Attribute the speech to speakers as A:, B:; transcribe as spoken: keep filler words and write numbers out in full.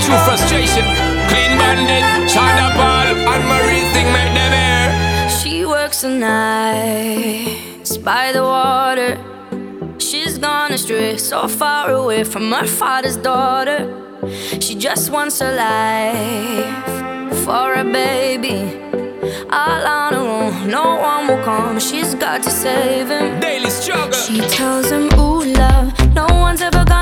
A: true frustration. Clean Bandit, Shonda Paul, and Marie thing make them air.
B: She works the nights by the water. She's gone astray, so far away from her father's daughter. She just wants a life for a baby. All on her own, no one will come. She's got to save him.
A: Daily struggle.
B: She tells him, ooh, love, no one's ever gonna